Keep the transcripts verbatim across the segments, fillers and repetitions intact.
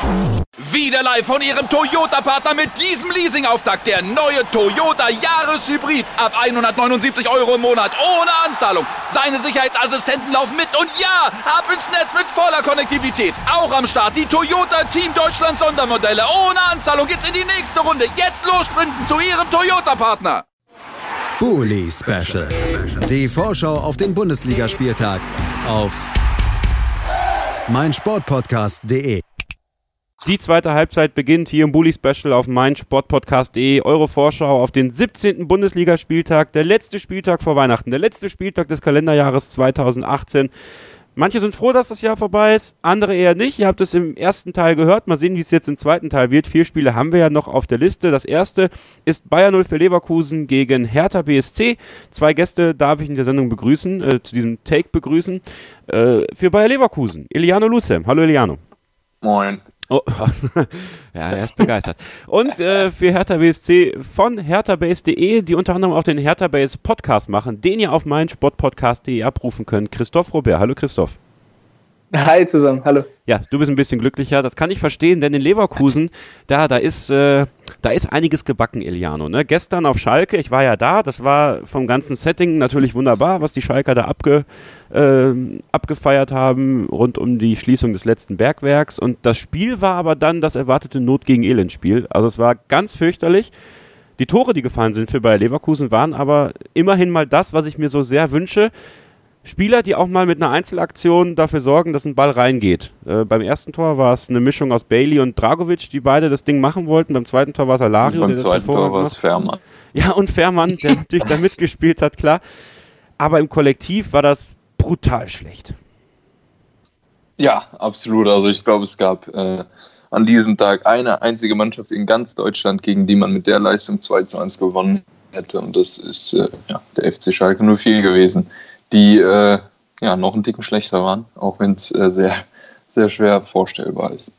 Wieder live von Ihrem Toyota-Partner mit diesem Leasing-Auftakt. Der neue Toyota Jahreshybrid. Ab hundertneunundsiebzig Euro im Monat. Ohne Anzahlung. Seine Sicherheitsassistenten laufen mit. Und ja, ab ins Netz mit voller Konnektivität. Auch am Start die Toyota Team Deutschland Sondermodelle. Ohne Anzahlung geht's in die nächste Runde. Jetzt los sprinten zu Ihrem Toyota-Partner. Bully Special. Die Vorschau auf den Bundesligaspieltag. Auf meinsportpodcast punkt de. Die zweite Halbzeit beginnt hier im Bully Special auf meinsportpodcast punkt de. Eure Vorschau auf den siebzehnten Bundesligaspieltag, der letzte Spieltag vor Weihnachten, der letzte Spieltag des Kalenderjahres zweitausendachtzehn. Manche sind froh, dass das Jahr vorbei ist, andere eher nicht. Ihr habt es im ersten Teil gehört. Mal sehen, wie es jetzt im zweiten Teil wird. Vier Spiele haben wir ja noch auf der Liste. Das erste ist Bayer null für Leverkusen gegen Hertha B S C. Zwei Gäste darf ich in der Sendung begrüßen, äh, zu diesem Take begrüßen. Äh, für Bayer Leverkusen, Eliano Lucem. Hallo Eliano. Moin. Oh, ja, er ist begeistert. Und äh, für Hertha B S C von hertha base punkt de, die unter anderem auch den Hertha Base Podcast machen, den ihr auf meinsportpodcast punkt de abrufen könnt. Christoph Robert. Hallo Christoph. Hi zusammen, hallo. Ja, du bist ein bisschen glücklicher, das kann ich verstehen, denn in Leverkusen, da, da ist, äh, da ist einiges gebacken, Eliano, ne? Gestern auf Schalke, ich war ja da, das war vom ganzen Setting natürlich wunderbar, was die Schalker da abge, äh, abgefeiert haben, rund um die Schließung des letzten Bergwerks, und das Spiel war aber dann das erwartete Not gegen Elend-Spiel, also es war ganz fürchterlich. Die Tore, die gefallen sind für Bayer Leverkusen, waren aber immerhin mal das, was ich mir so sehr wünsche. Spieler, die auch mal mit einer Einzelaktion dafür sorgen, dass ein Ball reingeht. Äh, beim ersten Tor war es eine Mischung aus Bailey und Dragovic, die beide das Ding machen wollten. Beim zweiten Tor war es Alario. Und beim zweiten Tor war es Fährmann. Ja, und Fährmann, der natürlich da mitgespielt hat, klar. Aber im Kollektiv war das brutal schlecht. Ja, absolut. Also ich glaube, es gab äh, an diesem Tag eine einzige Mannschaft in ganz Deutschland, gegen die man mit der Leistung zwei zu eins gewonnen hätte. Und das ist äh, ja, der F C Schalke null vier gewesen, die äh, ja noch einen Ticken schlechter waren, auch wenn es äh, sehr, sehr schwer vorstellbar ist.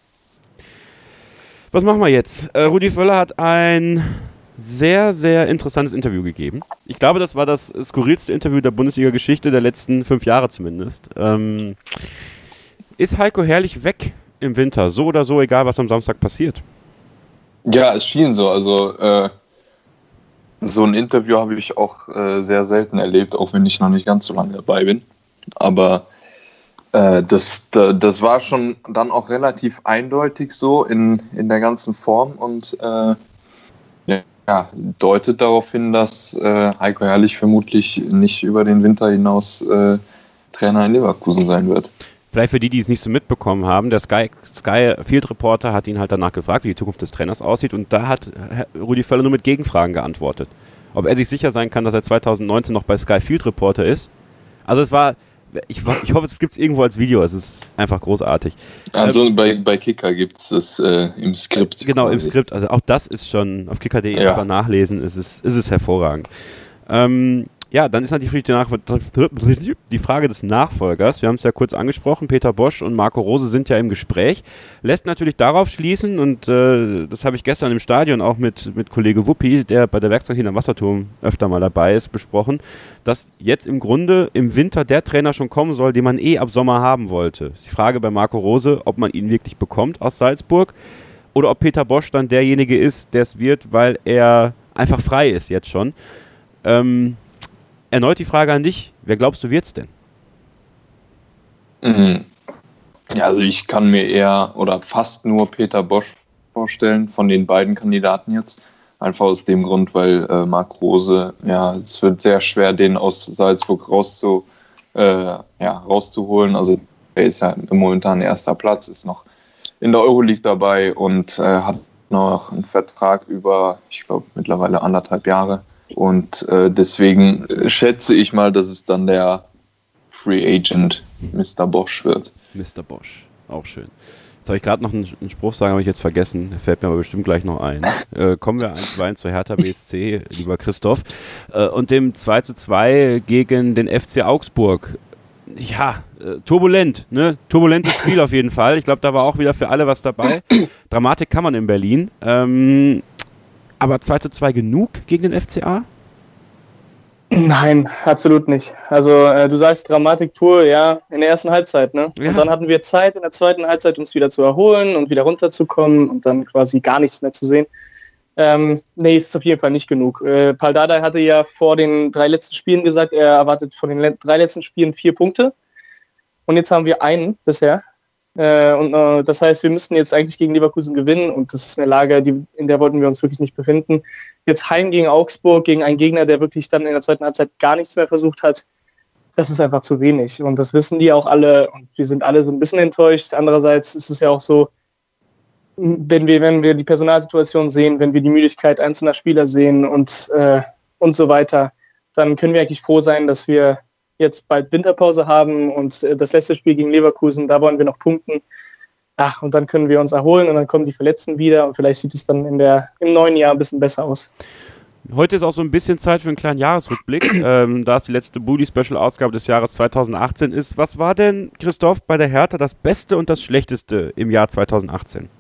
Was machen wir jetzt? Äh, Rudi Völler hat ein sehr, sehr interessantes Interview gegeben. Ich glaube, das war das skurrilste Interview der Bundesliga-Geschichte der letzten fünf Jahre zumindest. Ähm, ist Heiko Herrlich weg im Winter? So oder so, egal was am Samstag passiert? Ja, es schien so. Also äh, so ein Interview habe ich auch äh, sehr selten erlebt, auch wenn ich noch nicht ganz so lange dabei bin. Aber äh, das, da, das war schon dann auch relativ eindeutig so in, in der ganzen Form und äh, ja, deutet darauf hin, dass äh, Heiko Herrlich vermutlich nicht über den Winter hinaus äh, Trainer in Leverkusen sein wird. Vielleicht für die, die es nicht so mitbekommen haben, der Sky, Sky Field Reporter hat ihn halt danach gefragt, wie die Zukunft des Trainers aussieht, und da hat Rudi Völler nur mit Gegenfragen geantwortet. Ob er sich sicher sein kann, dass er zweitausendneunzehn noch bei Sky Field Reporter ist. Also es war, ich, ich hoffe, es gibt es irgendwo als Video, es ist einfach großartig. Also ähm, bei, bei Kicker gibt es das äh, im Skript. Genau, im Skript, also auch das ist schon auf kicker punkt de ja. einfach nachlesen, es ist, es ist hervorragend. Ähm, Ja, dann ist natürlich die, Nach- die Frage des Nachfolgers. Wir haben es ja kurz angesprochen, Peter Bosz und Marco Rose sind ja im Gespräch. Lässt natürlich darauf schließen, und äh, das habe ich gestern im Stadion auch mit, mit Kollege Wuppi, der bei der Werkstatt hier am Wasserturm öfter mal dabei ist, besprochen, dass jetzt im Grunde im Winter der Trainer schon kommen soll, den man eh ab Sommer haben wollte. Die Frage bei Marco Rose, ob man ihn wirklich bekommt aus Salzburg oder ob Peter Bosz dann derjenige ist, der es wird, weil er einfach frei ist jetzt schon. Ähm... Erneut die Frage an dich, wer glaubst du wird's denn? Ja, also ich kann mir eher oder fast nur Peter Bosz vorstellen, von den beiden Kandidaten jetzt. Einfach aus dem Grund, weil äh, Marc Rose, ja, es wird sehr schwer, den aus Salzburg rauszu, äh, ja, rauszuholen. Also er ist ja momentan erster Platz, ist noch in der Euroleague dabei und äh, hat noch einen Vertrag über, ich glaube, mittlerweile anderthalb Jahre. Und äh, deswegen schätze ich mal, dass es dann der Free Agent Mister Bosz wird. Mister Bosz, auch schön. Jetzt habe ich gerade noch einen, einen Spruch sagen, habe ich jetzt vergessen. Der fällt mir aber bestimmt gleich noch ein. Äh, kommen wir eins zu eins zu Hertha B S C, lieber Christoph. Äh, und dem zwei zu zwei gegen den F C Augsburg. Ja, äh, turbulent, ne? Turbulentes Spiel auf jeden Fall. Ich glaube, da war auch wieder für alle was dabei. Dramatik kann man in Berlin. Ähm... Aber zwei zu zwei genug gegen den F C A? Nein, absolut nicht. Also äh, du sagst Dramatik pur, ja, in der ersten Halbzeit, ne? Ja. Und dann hatten wir Zeit in der zweiten Halbzeit, uns wieder zu erholen und wieder runterzukommen und dann quasi gar nichts mehr zu sehen. Ähm, nee, ist auf jeden Fall nicht genug. Äh, Pal Dardai hatte ja vor den drei letzten Spielen gesagt, er erwartet von den le- drei letzten Spielen vier Punkte. Und jetzt haben wir einen bisher. Äh, und äh, das heißt, wir müssten jetzt eigentlich gegen Leverkusen gewinnen und das ist eine Lage, die, in der wollten wir uns wirklich nicht befinden. Jetzt heim gegen Augsburg, gegen einen Gegner, der wirklich dann in der zweiten Halbzeit gar nichts mehr versucht hat, das ist einfach zu wenig. Und das wissen die auch alle und wir sind alle so ein bisschen enttäuscht. Andererseits ist es ja auch so, wenn wir, wenn wir die Personalsituation sehen, wenn wir die Müdigkeit einzelner Spieler sehen und, äh, und so weiter, dann können wir eigentlich froh sein, dass wir jetzt bald Winterpause haben und das letzte Spiel gegen Leverkusen, da wollen wir noch punkten. Ach, und dann können wir uns erholen und dann kommen die Verletzten wieder und vielleicht sieht es dann in der, im neuen Jahr ein bisschen besser aus. Heute ist auch so ein bisschen Zeit für einen kleinen Jahresrückblick, ähm, da es die letzte Bully-Special-Ausgabe des Jahres zweitausendachtzehn ist. Was war denn, Christoph, bei der Hertha das Beste und das Schlechteste im Jahr zweitausendachtzehn?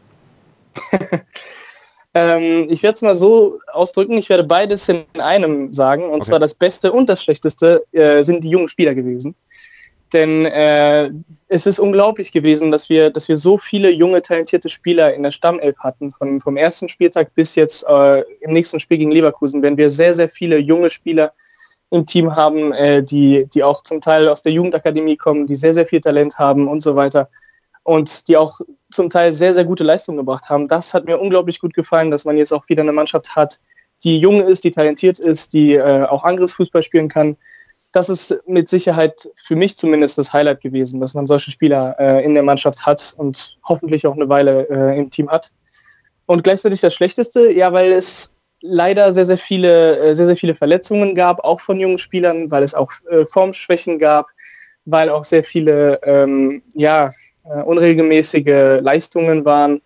ähm, ich werde es mal so ausdrücken, ich werde beides in einem sagen, und okay. zwar das Beste und das Schlechteste äh, sind die jungen Spieler gewesen. Denn äh, es ist unglaublich gewesen, dass wir, dass wir so viele junge, talentierte Spieler in der Stammelf hatten, von, vom ersten Spieltag bis jetzt äh, im nächsten Spiel gegen Leverkusen, wenn wir sehr, sehr viele junge Spieler im Team haben, äh, die, die auch zum Teil aus der Jugendakademie kommen, die sehr, sehr viel Talent haben und so weiter und die auch zum Teil sehr, sehr gute Leistungen gebracht haben. Das hat mir unglaublich gut gefallen, dass man jetzt auch wieder eine Mannschaft hat, die jung ist, die talentiert ist, die äh, auch Angriffsfußball spielen kann. Das ist mit Sicherheit für mich zumindest das Highlight gewesen, dass man solche Spieler äh, in der Mannschaft hat und hoffentlich auch eine Weile äh, im Team hat. Und gleichzeitig das Schlechteste, ja, weil es leider sehr, sehr viele, äh, sehr, sehr viele Verletzungen gab, auch von jungen Spielern, weil es auch äh, Formschwächen gab, weil auch sehr viele ähm, ja, äh, unregelmäßige Leistungen waren.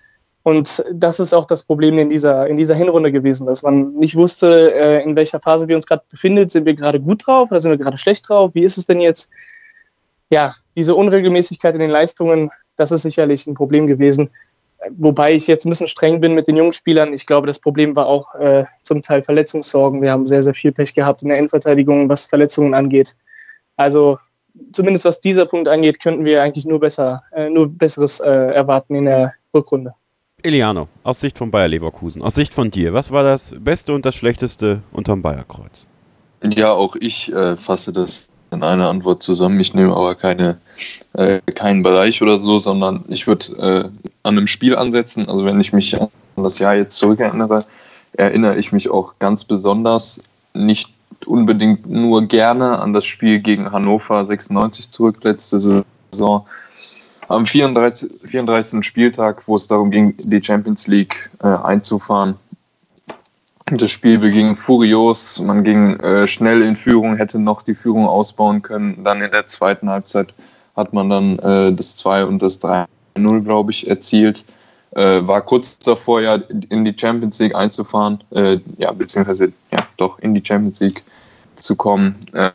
Und das ist auch das Problem in dieser, in dieser Hinrunde gewesen, dass man nicht wusste, äh, in welcher Phase wir uns gerade befinden. Sind wir gerade gut drauf oder sind wir gerade schlecht drauf? Wie ist es denn jetzt? Ja, diese Unregelmäßigkeit in den Leistungen, das ist sicherlich ein Problem gewesen. Wobei ich jetzt ein bisschen streng bin mit den jungen Spielern. Ich glaube, das Problem war auch äh, zum Teil Verletzungssorgen. Wir haben sehr, sehr viel Pech gehabt in der Innenverteidigung, was Verletzungen angeht. Also zumindest was dieser Punkt angeht, könnten wir eigentlich nur besser, äh, nur Besseres äh, erwarten in der Rückrunde. Eliano, aus Sicht von Bayer Leverkusen, aus Sicht von dir, was war das Beste und das Schlechteste unterm Bayerkreuz? Ja, auch ich äh, fasse das in einer Antwort zusammen. Ich nehme aber keine, äh, keinen Bereich oder so, sondern ich würde äh, an einem Spiel ansetzen. Also wenn ich mich an das Jahr jetzt zurückerinnere, erinnere ich mich auch ganz besonders, nicht unbedingt nur gerne an das Spiel gegen Hannover sechsundneunzig zurück, letzte Saison. Am vierunddreißigsten Spieltag, wo es darum ging, die Champions League äh, einzufahren. Das Spiel beging furios, man ging äh, schnell in Führung, hätte noch die Führung ausbauen können. Dann in der zweiten Halbzeit hat man dann äh, das zwei und das drei null, glaube ich, erzielt. Äh, war kurz davor, ja, in die Champions League einzufahren, äh, ja, beziehungsweise ja, doch in die Champions League zu kommen. Äh,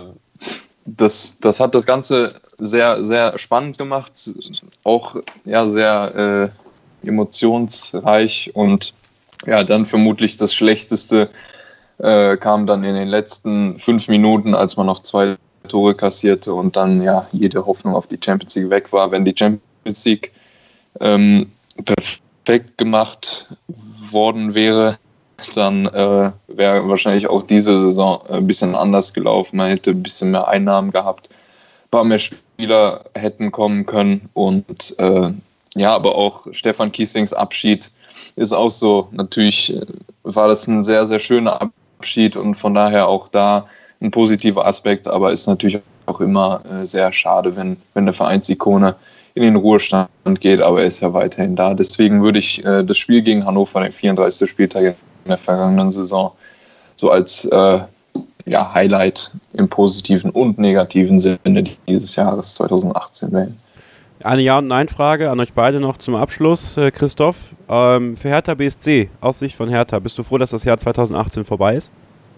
Das, das hat das Ganze sehr, sehr spannend gemacht, auch ja, sehr äh, emotionsreich und ja, dann vermutlich das Schlechteste äh, kam dann in den letzten fünf Minuten, als man noch zwei Tore kassierte und dann ja jede Hoffnung auf die Champions League weg war. Wenn die Champions League ähm, perfekt gemacht worden wäre, dann äh, wäre wahrscheinlich auch diese Saison ein bisschen anders gelaufen. Man hätte ein bisschen mehr Einnahmen gehabt, ein paar mehr Spieler hätten kommen können und äh, ja, aber auch Stefan Kiesings Abschied ist auch so. Natürlich war das ein sehr, sehr schöner Abschied und von daher auch da ein positiver Aspekt, aber ist natürlich auch immer äh, sehr schade, wenn, wenn eine Vereinsikone in den Ruhestand geht, aber er ist ja weiterhin da. Deswegen würde ich äh, das Spiel gegen Hannover, den vierunddreißigsten Spieltag in der vergangenen Saison, so als äh, ja, Highlight im positiven und negativen Sinne dieses Jahres zweitausendachtzehn wählen. Eine Ja- und Nein-Frage an euch beide noch zum Abschluss. Äh, Christoph, ähm, für Hertha B S C, aus Sicht von Hertha, bist du froh, dass das Jahr zweitausendachtzehn vorbei ist?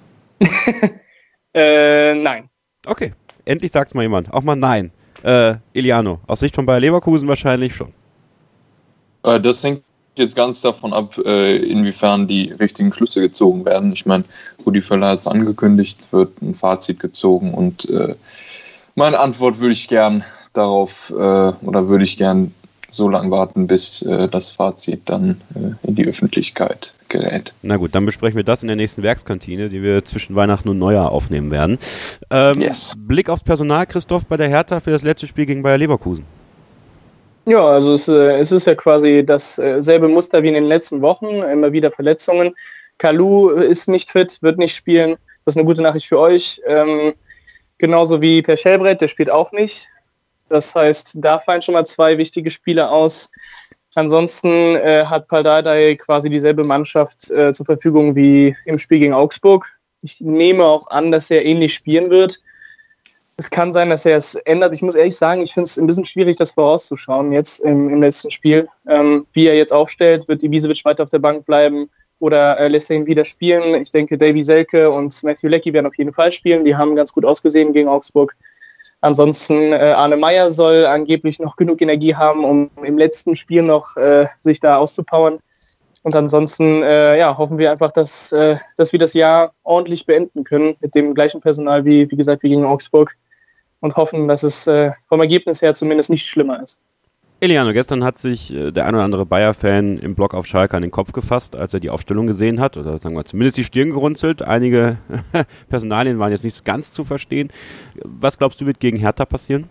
äh, nein. Okay, endlich sagt's mal jemand. Auch mal Nein. Äh, Eliano, aus Sicht von Bayer Leverkusen wahrscheinlich schon. Äh, das hängt jetzt ganz davon ab, äh, inwiefern die richtigen Schlüsse gezogen werden. Ich meine, Rudi Völler hat es angekündigt, es wird ein Fazit gezogen und äh, meine Antwort würde ich gern darauf äh, oder würde ich gern so lange warten, bis äh, das Fazit dann äh, in die Öffentlichkeit gerät. Na gut, dann besprechen wir das in der nächsten Werkskantine, die wir zwischen Weihnachten und Neujahr aufnehmen werden. Ähm, yes. Blick aufs Personal, Christoph, bei der Hertha für das letzte Spiel gegen Bayer Leverkusen. Ja, also es, äh, es ist ja quasi dasselbe Muster wie in den letzten Wochen, immer wieder Verletzungen. Kalou ist nicht fit, wird nicht spielen. Das ist eine gute Nachricht für euch. Ähm, genauso wie Per Schellbrett, der spielt auch nicht. Das heißt, da fallen schon mal zwei wichtige Spieler aus. Ansonsten äh, hat Paldadei quasi dieselbe Mannschaft äh, zur Verfügung wie im Spiel gegen Augsburg. Ich nehme auch an, dass er ähnlich spielen wird. Es kann sein, dass er es ändert. Ich muss ehrlich sagen, ich finde es ein bisschen schwierig, das vorauszuschauen jetzt im, im letzten Spiel. Ähm, wie er jetzt aufstellt, wird Ibisevic weiter auf der Bank bleiben oder äh, lässt er ihn wieder spielen? Ich denke, Davy Selke und Matthew Leckie werden auf jeden Fall spielen. Die haben ganz gut ausgesehen gegen Augsburg. Ansonsten, äh, Arne Meyer soll angeblich noch genug Energie haben, um im letzten Spiel noch äh, sich da auszupowern. Und ansonsten äh, ja, hoffen wir einfach, dass, äh, dass wir das Jahr ordentlich beenden können mit dem gleichen Personal wie, wie gesagt, wie gegen Augsburg und hoffen, dass es äh, vom Ergebnis her zumindest nicht schlimmer ist. Eliano, gestern hat sich äh, der ein oder andere Bayer-Fan im Blog auf Schalke an den Kopf gefasst, als er die Aufstellung gesehen hat, oder sagen wir zumindest die Stirn gerunzelt. Einige Personalien waren jetzt nicht ganz zu verstehen. Was glaubst du, wird gegen Hertha passieren?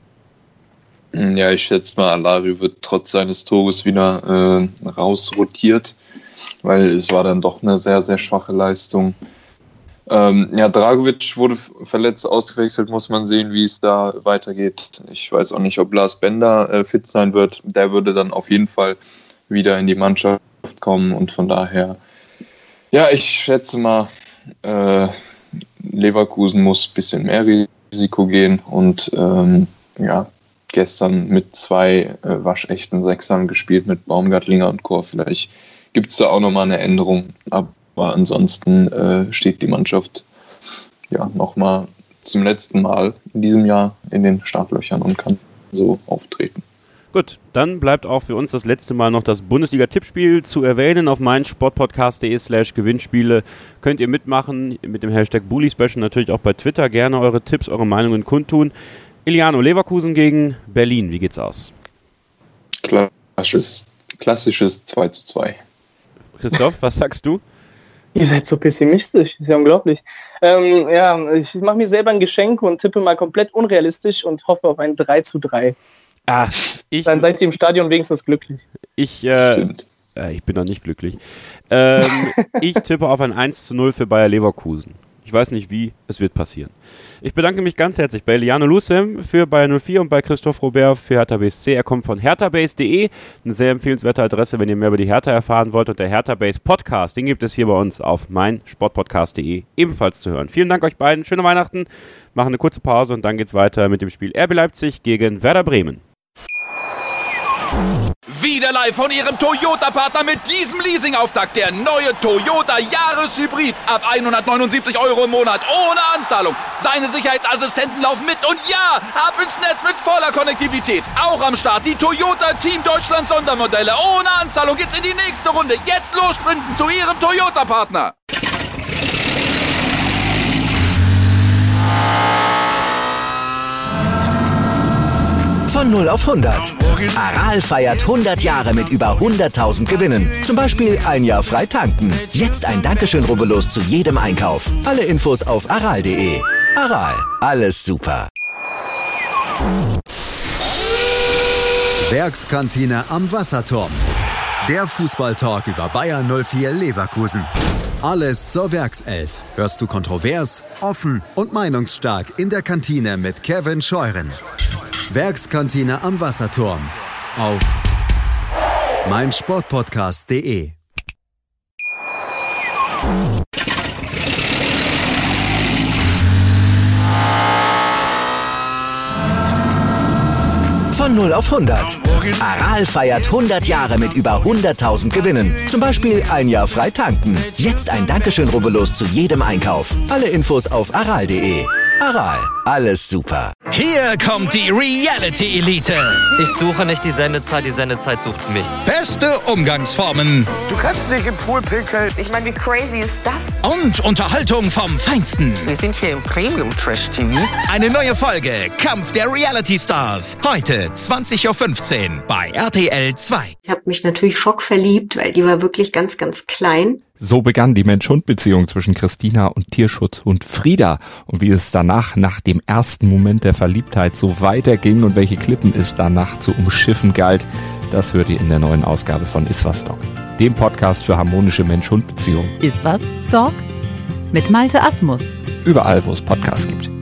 Ja, ich schätze mal, Alario wird trotz seines Tores wieder äh, rausrotiert, weil es war dann doch eine sehr, sehr schwache Leistung. Ähm, ja, Dragovic wurde verletzt, ausgewechselt, muss man sehen, wie es da weitergeht. Ich weiß auch nicht, ob Lars Bender äh, fit sein wird. Der würde dann auf jeden Fall wieder in die Mannschaft kommen und von daher, ja, ich schätze mal, äh, Leverkusen muss ein bisschen mehr Risiko gehen und ähm, ja, gestern mit zwei äh, waschechten Sechsern gespielt, mit Baumgartlinger und Chor. Vielleicht gibt es da auch nochmal eine Änderung, aber Aber ansonsten äh, steht die Mannschaft ja nochmal zum letzten Mal in diesem Jahr in den Startlöchern und kann so auftreten. Gut, dann bleibt auch für uns das letzte Mal noch das Bundesliga-Tippspiel zu erwähnen. Auf meinsportpodcast.de slash Gewinnspiele könnt ihr mitmachen mit dem Hashtag Bully Special, natürlich auch bei Twitter. Gerne eure Tipps, eure Meinungen kundtun. Eliano, Leverkusen gegen Berlin, wie geht's aus? Klassisches, klassisches zwei zu zwei. Christoph, was sagst du? Ihr seid so pessimistisch, das ist ja unglaublich. Ähm, ja, ich mache mir selber ein Geschenk und tippe mal komplett unrealistisch und hoffe auf ein drei zu drei. Ah, ich, Dann seid ihr im Stadion wenigstens glücklich. Ich, äh, äh, ich bin noch nicht glücklich. Ähm, ich tippe auf ein eins zu null für Bayer Leverkusen. Ich weiß nicht wie, es wird passieren. Ich bedanke mich ganz herzlich bei Eliano Lucem für Bayer null vier und bei Christoph Robert für Hertha B S C. Er kommt von hertha base punkt de, eine sehr empfehlenswerte Adresse, wenn ihr mehr über die Hertha erfahren wollt. Und der Hertha Base Podcast, den gibt es hier bei uns auf meinsportpodcast punkt de ebenfalls zu hören. Vielen Dank euch beiden, schöne Weihnachten, machen eine kurze Pause und dann geht's weiter mit dem Spiel R B Leipzig gegen Werder Bremen. Wieder live von Ihrem Toyota-Partner mit diesem Leasing-Auftakt. Der neue Toyota Jahreshybrid. Ab hundertneunundsiebzig Euro im Monat. Ohne Anzahlung. Seine Sicherheitsassistenten laufen mit. Und ja, ab ins Netz mit voller Konnektivität. Auch am Start die Toyota Team Deutschland Sondermodelle. Ohne Anzahlung geht's in die nächste Runde. Jetzt los sprinten zu Ihrem Toyota-Partner. Von null auf hundert. Aral feiert hundert Jahre mit über hunderttausend Gewinnen. Zum Beispiel ein Jahr frei tanken. Jetzt ein Dankeschön, rubbellos zu jedem Einkauf. Alle Infos auf aral punkt de. Aral, alles super. Werkskantine am Wasserturm. Der Fußballtalk über Bayer null vier Leverkusen. Alles zur Werkself. Hörst du kontrovers, offen und meinungsstark in der Kantine mit Kevin Scheuren. Werkskantine am Wasserturm auf meinsportpodcast punkt de. Von null auf hundert. Aral feiert hundert Jahre mit über hunderttausend Gewinnen. Zum Beispiel ein Jahr frei tanken. Jetzt ein Dankeschön, rubbellos zu jedem Einkauf. Alle Infos auf aral punkt de. Aral, alles super. Hier kommt die Reality-Elite. Ich suche nicht die Sendezeit, die Sendezeit sucht mich. Beste Umgangsformen. Du kannst nicht im Pool pinkeln. Ich meine, wie crazy ist das? Und Unterhaltung vom Feinsten. Wir sind hier im Premium-Trash-T V. Eine neue Folge, Kampf der Reality-Stars. Heute zwanzig Uhr fünfzehn bei R T L zwei. Ich habe mich natürlich schockverliebt, weil die war wirklich ganz, ganz klein. So begann die Mensch-Hund-Beziehung zwischen Christina und Tierschutzhund Frieda. Und wie es danach, nach dem ersten Moment der Verliebtheit, so weiterging und welche Klippen es danach zu umschiffen galt, das hört ihr in der neuen Ausgabe von Iswas Dog, dem Podcast für harmonische Mensch-Hund-Beziehungen. Iswas Dog mit Malte Asmus. Überall, wo es Podcasts gibt.